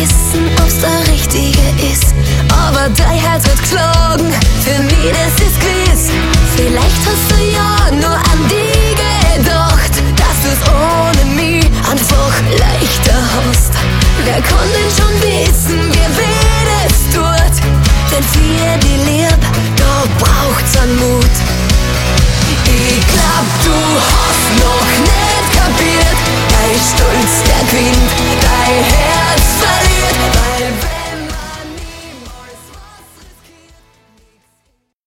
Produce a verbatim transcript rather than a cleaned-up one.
wissen, ob's der Richtige ist. Aber dein Herz wird klagen, für mich das ist gewiss. Vielleicht hast du ja nur